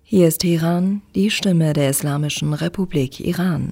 Hier ist Teheran, die Stimme der Islamischen Republik Iran.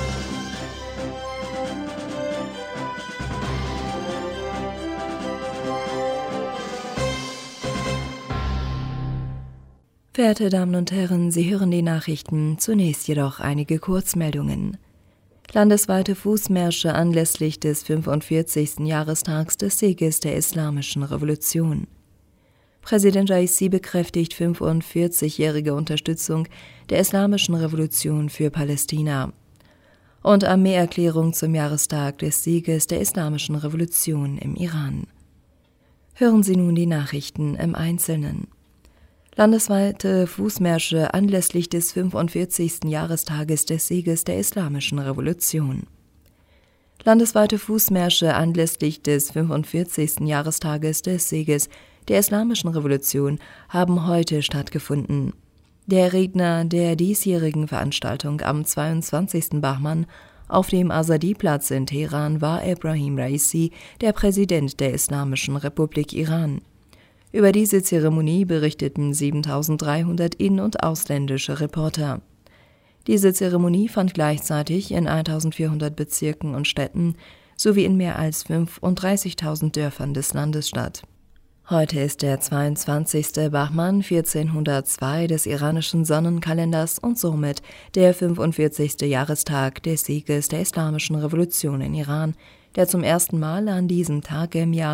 Verehrte Damen und Herren, Sie hören die Nachrichten, zunächst jedoch einige Kurzmeldungen. Landesweite Fußmärsche anlässlich des 45. Jahrestags des Sieges der Islamischen Revolution. Präsident Raisi bekräftigt 45-jährige Unterstützung der Islamischen Revolution für Palästina. Und Armeeerklärung zum Jahrestag des Sieges der Islamischen Revolution im Iran. Hören Sie nun die Nachrichten im Einzelnen. Landesweite Fußmärsche anlässlich des 45. Jahrestages des Sieges der Islamischen Revolution. Landesweite Fußmärsche anlässlich des 45. Jahrestages des Sieges der Islamischen Revolution haben heute stattgefunden. Der Redner der diesjährigen Veranstaltung am 22. Bahman auf dem Azadi-Platz in Teheran war Ebrahim Raisi, der Präsident der Islamischen Republik Iran. Über diese Zeremonie berichteten 7.300 in- und ausländische Reporter. Diese Zeremonie fand gleichzeitig in 1.400 Bezirken und Städten sowie in mehr als 35.000 Dörfern des Landes statt. Heute ist der 22. Bahman 1402 des iranischen Sonnenkalenders und somit der 45. Jahrestag des Sieges der Islamischen Revolution in Iran, der zum ersten Mal an diesem Tag im Jahr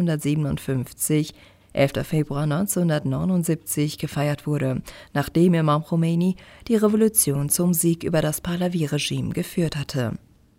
1357 11. Februar 1979 gefeiert wurde, nachdem Imam Khomeini die Revolution zum Sieg über das Pahlavi-Regime geführt hatte.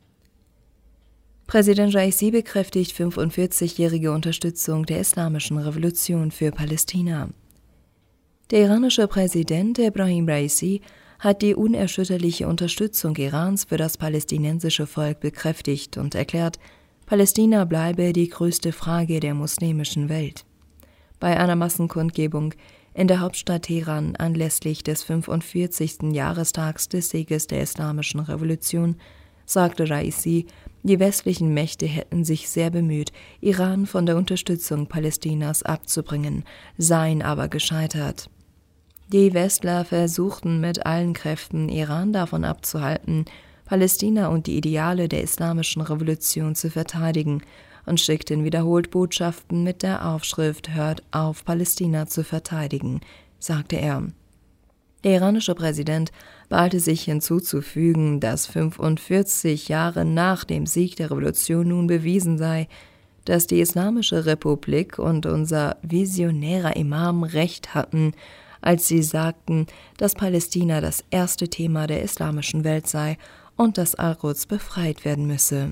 Präsident Raisi bekräftigt 45-jährige Unterstützung der Islamischen Revolution für Palästina. Der iranische Präsident Ebrahim Raisi hat die unerschütterliche Unterstützung Irans für das palästinensische Volk bekräftigt und erklärt, Palästina bleibe die größte Frage der muslimischen Welt. Bei einer Massenkundgebung in der Hauptstadt Teheran anlässlich des 45. Jahrestags des Sieges der Islamischen Revolution sagte Raisi, die westlichen Mächte hätten sich sehr bemüht, Iran von der Unterstützung Palästinas abzubringen, seien aber gescheitert. Die Westler versuchten mit allen Kräften, Iran davon abzuhalten, Palästina und die Ideale der Islamischen Revolution zu verteidigen und schickten wiederholt Botschaften mit der Aufschrift »Hört auf, Palästina zu verteidigen«, sagte er. Der iranische Präsident beeilte sich hinzuzufügen, dass 45 Jahre nach dem Sieg der Revolution nun bewiesen sei, dass die Islamische Republik und unser visionärer Imam recht hatten, als sie sagten, dass Palästina das erste Thema der islamischen Welt sei und dass Al-Quds befreit werden müsse.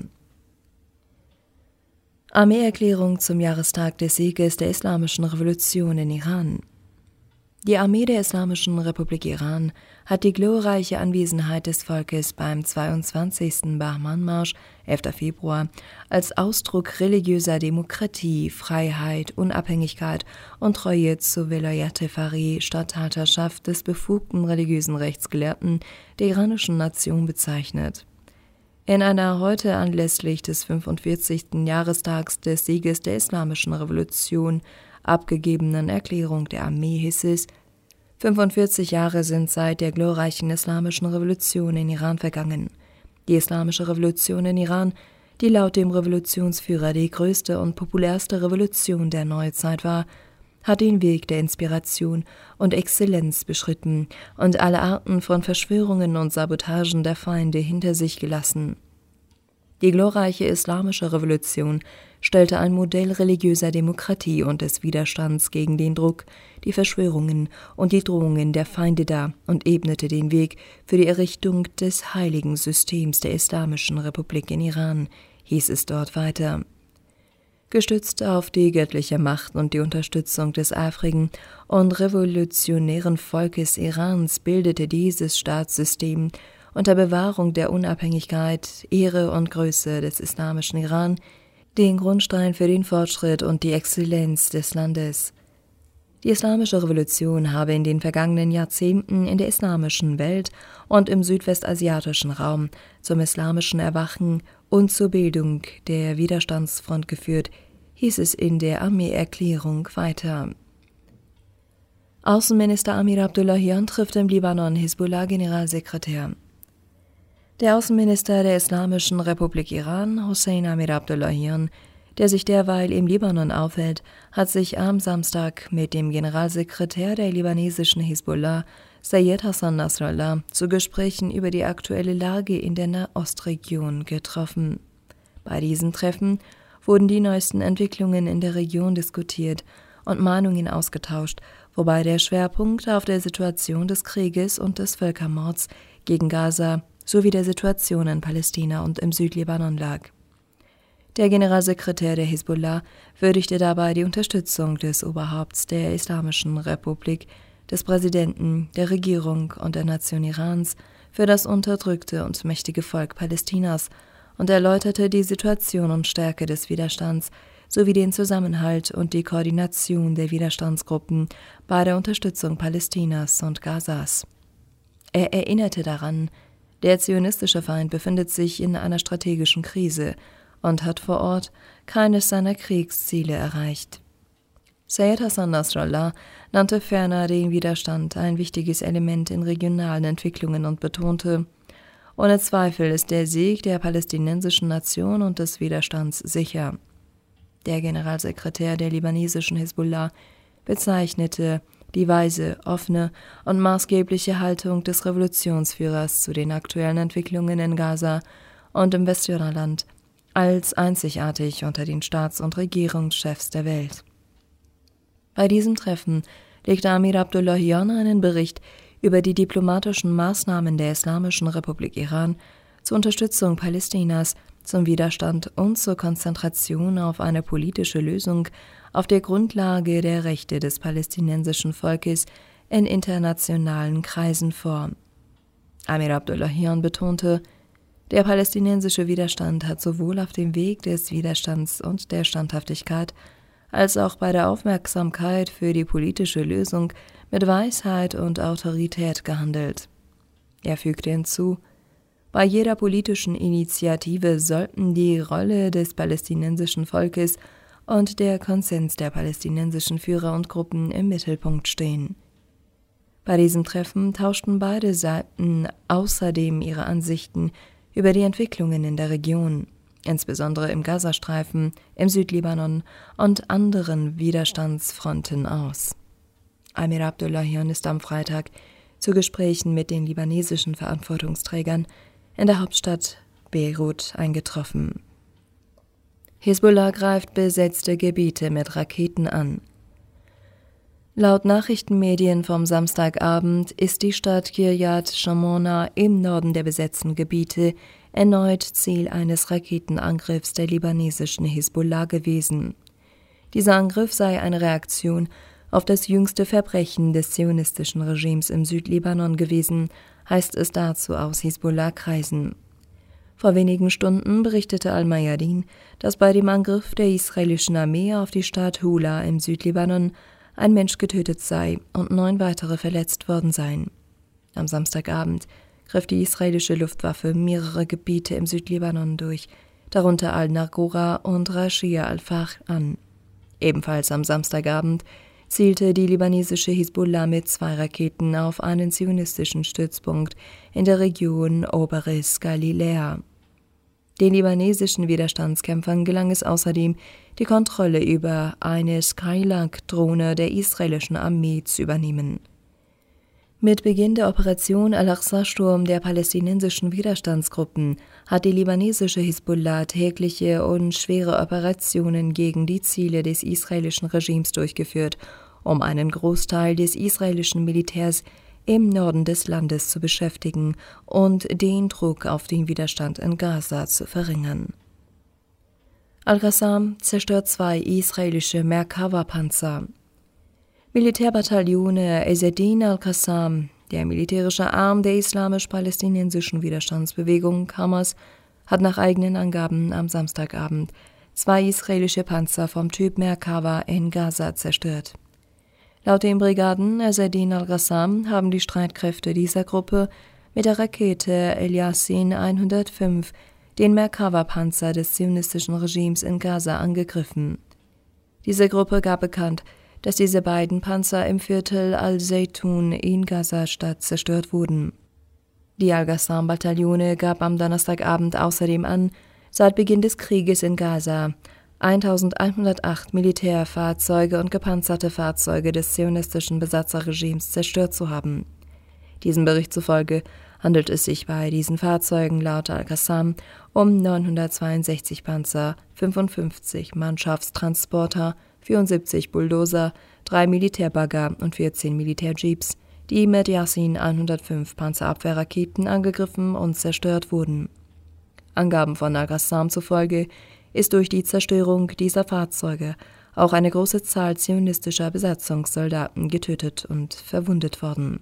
Armeeerklärung zum Jahrestag des Sieges der Islamischen Revolution in Iran. Die Armee der Islamischen Republik Iran hat die glorreiche Anwesenheit des Volkes beim 22. Bahman-Marsch, 11. Februar, als Ausdruck religiöser Demokratie, Freiheit, Unabhängigkeit und Treue zur Velayat-e-Faqih, Statthalterschaft des befugten religiösen Rechtsgelehrten der iranischen Nation bezeichnet. In einer heute anlässlich des 45. Jahrestags des Sieges der Islamischen Revolution abgegebenen Erklärung der Armee hieß es, 45 Jahre sind seit der glorreichen Islamischen Revolution in Iran vergangen. Die Islamische Revolution in Iran, die laut dem Revolutionsführer die größte und populärste Revolution der Neuzeit war, hat den Weg der Inspiration und Exzellenz beschritten und alle Arten von Verschwörungen und Sabotagen der Feinde hinter sich gelassen. Die glorreiche Islamische Revolution stellte ein Modell religiöser Demokratie und des Widerstands gegen den Druck, die Verschwörungen und die Drohungen der Feinde dar und ebnete den Weg für die Errichtung des heiligen Systems der Islamischen Republik in Iran, hieß es dort weiter. Gestützt auf die göttliche Macht und die Unterstützung des eifrigen und revolutionären Volkes Irans bildete dieses Staatssystem unter Bewahrung der Unabhängigkeit, Ehre und Größe des islamischen Iran den Grundstein für den Fortschritt und die Exzellenz des Landes. Die Islamische Revolution habe in den vergangenen Jahrzehnten in der islamischen Welt und im südwestasiatischen Raum zum islamischen Erwachen und zur Bildung der Widerstandsfront geführt, hieß es in der Armeeerklärung weiter. Außenminister Amir Abdullahian trifft im Libanon Hisbollah-Generalsekretär. Der Außenminister der Islamischen Republik Iran, Hossein Amir Abdullahian, der sich derweil im Libanon aufhält, hat sich am Samstag mit dem Generalsekretär der libanesischen Hisbollah, Sayed Hassan Nasrallah, zu Gesprächen über die aktuelle Lage in der Nahostregion getroffen. Bei diesem Treffen wurden die neuesten Entwicklungen in der Region diskutiert und Mahnungen ausgetauscht, wobei der Schwerpunkt auf der Situation des Krieges und des Völkermords gegen Gaza sowie der Situation in Palästina und im Südlibanon lag. Der Generalsekretär der Hisbollah würdigte dabei die Unterstützung des Oberhaupts der Islamischen Republik, des Präsidenten, der Regierung und der Nation Irans für das unterdrückte und mächtige Volk Palästinas und erläuterte die Situation und Stärke des Widerstands sowie den Zusammenhalt und die Koordination der Widerstandsgruppen bei der Unterstützung Palästinas und Gazas. Er erinnerte daran, der zionistische Feind befindet sich in einer strategischen Krise und hat vor Ort keines seiner Kriegsziele erreicht. Sayed Hassan Nasrallah nannte ferner den Widerstand ein wichtiges Element in regionalen Entwicklungen und betonte: Ohne Zweifel ist der Sieg der palästinensischen Nation und des Widerstands sicher. Der Generalsekretär der libanesischen Hisbollah bezeichnete die weise, offene und maßgebliche Haltung des Revolutionsführers zu den aktuellen Entwicklungen in Gaza und im Westjordanland als einzigartig unter den Staats- und Regierungschefs der Welt. Bei diesem Treffen legte Amir Abdullahian einen Bericht über die diplomatischen Maßnahmen der Islamischen Republik Iran zur Unterstützung Palästinas, zum Widerstand und zur Konzentration auf eine politische Lösung auf der Grundlage der Rechte des palästinensischen Volkes in internationalen Kreisen vor. Amir Abdullahian betonte, der palästinensische Widerstand hat sowohl auf dem Weg des Widerstands und der Standhaftigkeit als auch bei der Aufmerksamkeit für die politische Lösung mit Weisheit und Autorität gehandelt. Er fügte hinzu: Bei jeder politischen Initiative sollten die Rolle des palästinensischen Volkes und der Konsens der palästinensischen Führer und Gruppen im Mittelpunkt stehen. Bei diesem Treffen tauschten beide Seiten außerdem ihre Ansichten über die Entwicklungen in der Region, insbesondere im Gazastreifen, im Südlibanon und anderen Widerstandsfronten aus. Amir Abdullahian ist am Freitag zu Gesprächen mit den libanesischen Verantwortungsträgern in der Hauptstadt Beirut eingetroffen. Hisbollah greift besetzte Gebiete mit Raketen an. Laut Nachrichtenmedien vom Samstagabend ist die Stadt Kiryat Shmona im Norden der besetzten Gebiete erneut Ziel eines Raketenangriffs der libanesischen Hisbollah gewesen. Dieser Angriff sei eine Reaktion auf das jüngste Verbrechen des zionistischen Regimes im Südlibanon gewesen, heißt es dazu aus Hisbollah-Kreisen. Vor wenigen Stunden berichtete Al-Mayadin, dass bei dem Angriff der israelischen Armee auf die Stadt Hula im Südlibanon ein Mensch getötet sei und 9 weitere verletzt worden seien. Am Samstagabend griff die israelische Luftwaffe mehrere Gebiete im Südlibanon durch, darunter Al-Naqoura und Rashia al-Fah an. Ebenfalls am Samstagabend zielte die libanesische Hisbollah mit 2 Raketen auf einen zionistischen Stützpunkt in der Region Oberes Galiläa. Den libanesischen Widerstandskämpfern gelang es außerdem, die Kontrolle über eine Skylark-Drohne der israelischen Armee zu übernehmen. Mit Beginn der Operation Al-Aqsa-Sturm der palästinensischen Widerstandsgruppen hat die libanesische Hisbollah tägliche und schwere Operationen gegen die Ziele des israelischen Regimes durchgeführt, um einen Großteil des israelischen Militärs im Norden des Landes zu beschäftigen und den Druck auf den Widerstand in Gaza zu verringern. Al-Qassam zerstört 2 israelische Merkava-Panzer. Militärbataillone Ezzedin al-Qassam, der militärische Arm der islamisch-palästinensischen Widerstandsbewegung Hamas, hat nach eigenen Angaben am Samstagabend 2 israelische Panzer vom Typ Merkava in Gaza zerstört. Laut den Brigaden Ezzedin al-Qassam haben die Streitkräfte dieser Gruppe mit der Rakete El-Yassin 105 den Merkava-Panzer des zionistischen Regimes in Gaza angegriffen. Diese Gruppe gab bekannt, dass diese beiden Panzer im Viertel Al-Zaytun in Gaza-Stadt zerstört wurden. Die Al-Ghassam-Bataillone gab am Donnerstagabend außerdem an, seit Beginn des Krieges in Gaza 1108 Militärfahrzeuge und gepanzerte Fahrzeuge des zionistischen Besatzerregimes zerstört zu haben. Diesem Bericht zufolge handelt es sich bei diesen Fahrzeugen laut Al-Ghassam um 962 Panzer, 55 Mannschaftstransporter, 74 Bulldozer, 3 Militärbagger und 14 Militärjeeps, die mit Yasin 105 Panzerabwehrraketen angegriffen und zerstört wurden. Angaben von Al-Ghassam zufolge ist durch die Zerstörung dieser Fahrzeuge auch eine große Zahl zionistischer Besatzungssoldaten getötet und verwundet worden.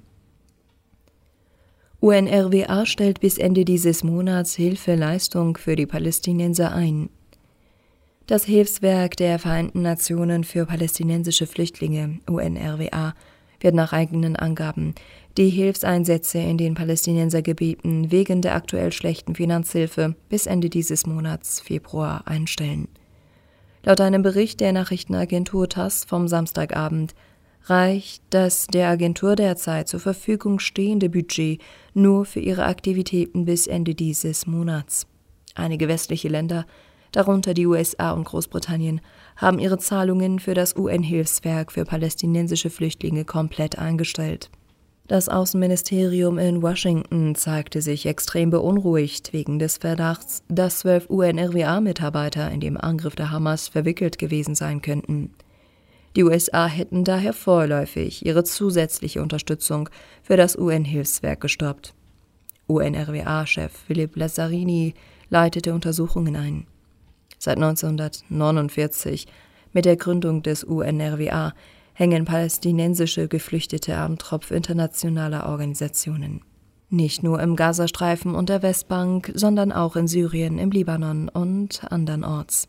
UNRWA stellt bis Ende dieses Monats Hilfeleistung für die Palästinenser ein. Das Hilfswerk der Vereinten Nationen für palästinensische Flüchtlinge, UNRWA, wird nach eigenen Angaben die Hilfseinsätze in den Palästinensergebieten wegen der aktuell schlechten Finanzhilfe bis Ende dieses Monats Februar einstellen. Laut einem Bericht der Nachrichtenagentur TASS vom Samstagabend reicht das der Agentur derzeit zur Verfügung stehende Budget nur für ihre Aktivitäten bis Ende dieses Monats. Einige westliche Länder, darunter die USA und Großbritannien, haben ihre Zahlungen für das UN-Hilfswerk für palästinensische Flüchtlinge komplett eingestellt. Das Außenministerium in Washington zeigte sich extrem beunruhigt wegen des Verdachts, dass 12 UNRWA-Mitarbeiter in dem Angriff der Hamas verwickelt gewesen sein könnten. Die USA hätten daher vorläufig ihre zusätzliche Unterstützung für das UN-Hilfswerk gestoppt. UNRWA-Chef Philippe Lazzarini leitete Untersuchungen ein. Seit 1949, mit der Gründung des UNRWA, hängen palästinensische Geflüchtete am Tropf internationaler Organisationen. Nicht nur im Gazastreifen und der Westbank, sondern auch in Syrien, im Libanon und andernorts.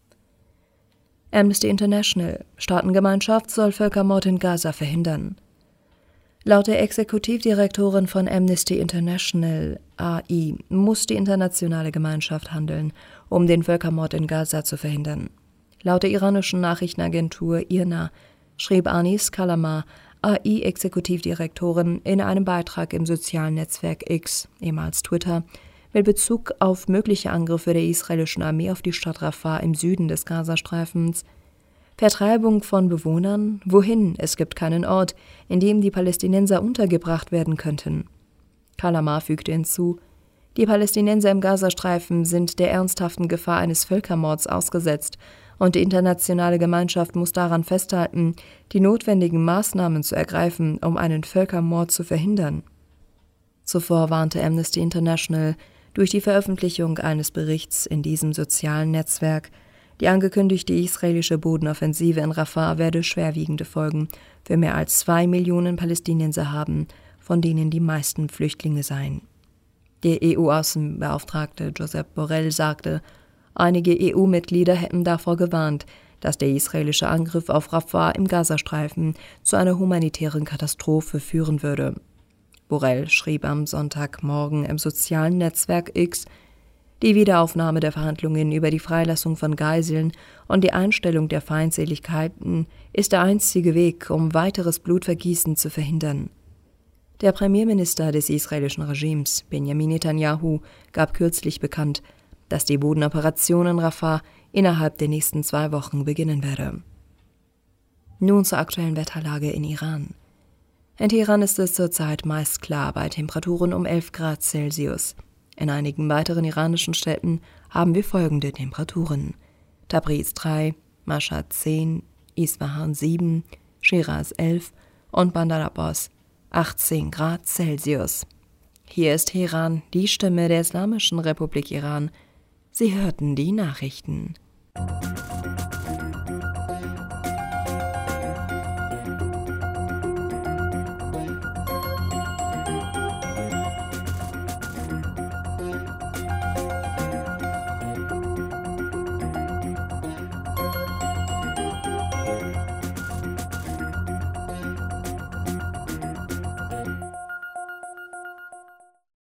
Amnesty International: Staatengemeinschaft soll Völkermord in Gaza verhindern. Laut der Exekutivdirektorin von Amnesty International, AI, muss die internationale Gemeinschaft handeln, um den Völkermord in Gaza zu verhindern. Laut der iranischen Nachrichtenagentur IRNA schrieb Anis Kalama, AI-Exekutivdirektorin, in einem Beitrag im sozialen Netzwerk X, ehemals Twitter, mit Bezug auf mögliche Angriffe der israelischen Armee auf die Stadt Rafah im Süden des Gazastreifens: Vertreibung von Bewohnern? Wohin? Es gibt keinen Ort, in dem die Palästinenser untergebracht werden könnten. Kalama fügte hinzu: Die Palästinenser im Gazastreifen sind der ernsthaften Gefahr eines Völkermords ausgesetzt, und die internationale Gemeinschaft muss daran festhalten, die notwendigen Maßnahmen zu ergreifen, um einen Völkermord zu verhindern. Zuvor warnte Amnesty International durch die Veröffentlichung eines Berichts in diesem sozialen Netzwerk, die angekündigte israelische Bodenoffensive in Rafah werde schwerwiegende Folgen für mehr als 2 Millionen Palästinenser haben, von denen die meisten Flüchtlinge seien. Der EU-Außenbeauftragte Josep Borrell sagte, einige EU-Mitglieder hätten davor gewarnt, dass der israelische Angriff auf Rafah im Gazastreifen zu einer humanitären Katastrophe führen würde. Borrell schrieb am Sonntagmorgen im sozialen Netzwerk X: Die Wiederaufnahme der Verhandlungen über die Freilassung von Geiseln und die Einstellung der Feindseligkeiten ist der einzige Weg, um weiteres Blutvergießen zu verhindern. Der Premierminister des israelischen Regimes, Benjamin Netanyahu, gab kürzlich bekannt, dass die Bodenoperation in Rafah innerhalb der nächsten 2 Wochen beginnen werde. Nun zur aktuellen Wetterlage in Iran. In Teheran ist es zurzeit meist klar bei Temperaturen um 11 Grad Celsius. In einigen weiteren iranischen Städten haben wir folgende Temperaturen: Tabriz 3, Mashhad 10, Isfahan 7, Schiraz 11 und Bandar Abbas 18 Grad Celsius. Hier ist Teheran, die Stimme der Islamischen Republik Iran. Sie hörten die Nachrichten.